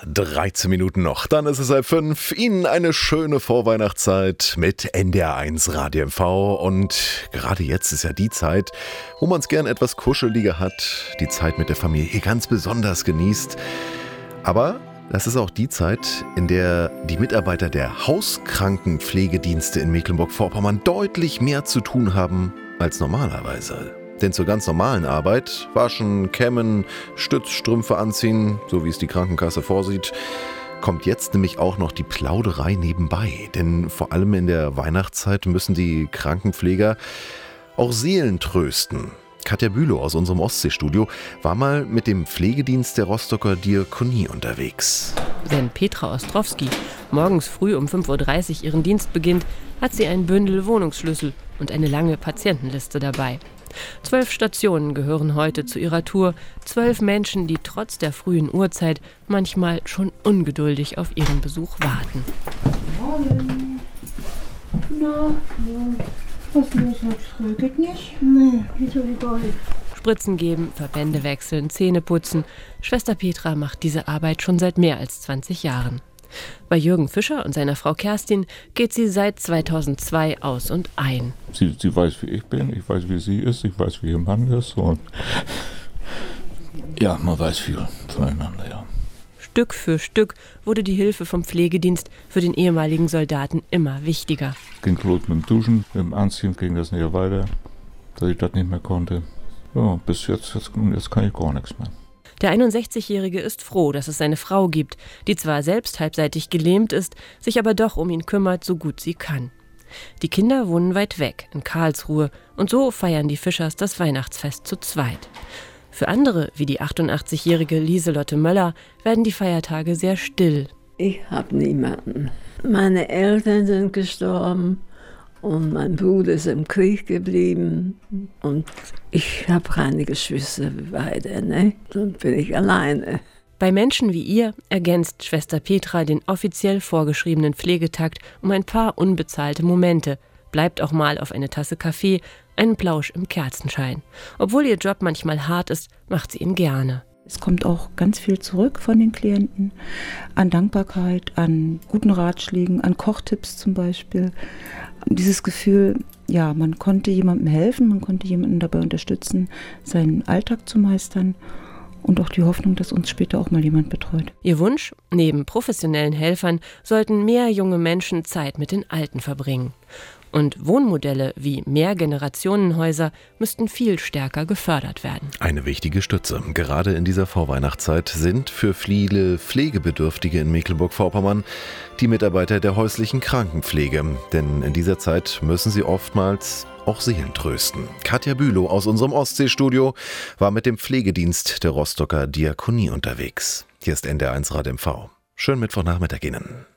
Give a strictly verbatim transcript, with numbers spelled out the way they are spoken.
dreizehn Minuten noch, dann ist es halb fünf. Ihnen eine schöne Vorweihnachtszeit mit N D R eins Radio M V. Und gerade jetzt ist ja die Zeit, wo man es gern etwas kuscheliger hat, die Zeit mit der Familie ganz besonders genießt. Aber das ist auch die Zeit, in der die Mitarbeiter der Hauskrankenpflegedienste in Mecklenburg-Vorpommern deutlich mehr zu tun haben als normalerweise. Denn zur ganz normalen Arbeit, waschen, kämmen, Stützstrümpfe anziehen, so wie es die Krankenkasse vorsieht, kommt jetzt nämlich auch noch die Plauderei nebenbei. Denn vor allem in der Weihnachtszeit müssen die Krankenpfleger auch Seelen trösten. Katja Bülow aus unserem Ostseestudio war mal mit dem Pflegedienst der Rostocker Diakonie unterwegs. Wenn Petra Ostrowski morgens früh um fünf Uhr dreißig ihren Dienst beginnt, hat sie ein Bündel Wohnungsschlüssel und eine lange Patientenliste dabei. Zwölf Stationen gehören heute zu ihrer Tour. Zwölf Menschen, die trotz der frühen Uhrzeit manchmal schon ungeduldig auf ihren Besuch warten. Morgen. Na, ja. Was ist los? Regelt nicht? Nee, wieso egal. Spritzen geben, Verbände wechseln, Zähne putzen. Schwester Petra macht diese Arbeit schon seit mehr als zwanzig Jahren. Bei Jürgen Fischer und seiner Frau Kerstin geht sie seit zweitausendzwei aus und ein. Sie, sie weiß, wie ich bin, ich weiß, wie sie ist, ich weiß, wie ihr Mann ist. Und ja, man weiß viel voneinander, ja. Stück für Stück wurde die Hilfe vom Pflegedienst für den ehemaligen Soldaten immer wichtiger. Ging los mit dem Duschen, mit dem Anziehen ging das nicht weiter, dass ich das nicht mehr konnte. Ja, bis jetzt, jetzt, jetzt kann ich gar nichts mehr. Der einundsechzigjährige ist froh, dass es seine Frau gibt, die zwar selbst halbseitig gelähmt ist, sich aber doch um ihn kümmert, so gut sie kann. Die Kinder wohnen weit weg, in Karlsruhe, und so feiern die Fischers das Weihnachtsfest zu zweit. Für andere, wie die achtundachtzigjährige Lieselotte Möller, werden die Feiertage sehr still. Ich habe niemanden. Meine Eltern sind gestorben und mein Bruder ist im Krieg geblieben und ich habe keine Geschwister weiter, ne? Dann bin ich alleine. Bei Menschen wie ihr ergänzt Schwester Petra den offiziell vorgeschriebenen Pflegetakt um ein paar unbezahlte Momente, bleibt auch mal auf eine Tasse Kaffee, einen Plausch im Kerzenschein. Obwohl ihr Job manchmal hart ist, macht sie ihn gerne. Es kommt auch ganz viel zurück von den Klienten, an Dankbarkeit, an guten Ratschlägen, an Kochtipps zum Beispiel. Dieses Gefühl, ja, man konnte jemandem helfen, man konnte jemanden dabei unterstützen, seinen Alltag zu meistern und auch die Hoffnung, dass uns später auch mal jemand betreut. Ihr Wunsch, neben professionellen Helfern sollten mehr junge Menschen Zeit mit den Alten verbringen. Und Wohnmodelle wie Mehrgenerationenhäuser müssten viel stärker gefördert werden. Eine wichtige Stütze, gerade in dieser Vorweihnachtszeit, sind für viele Pflegebedürftige in Mecklenburg-Vorpommern die Mitarbeiter der häuslichen Krankenpflege. Denn in dieser Zeit müssen sie oftmals auch Seelen trösten. Katja Bülow aus unserem Ostseestudio war mit dem Pflegedienst der Rostocker Diakonie unterwegs. Hier ist N D R eins Radio M V. Schönen Mittwochnachmittag Ihnen.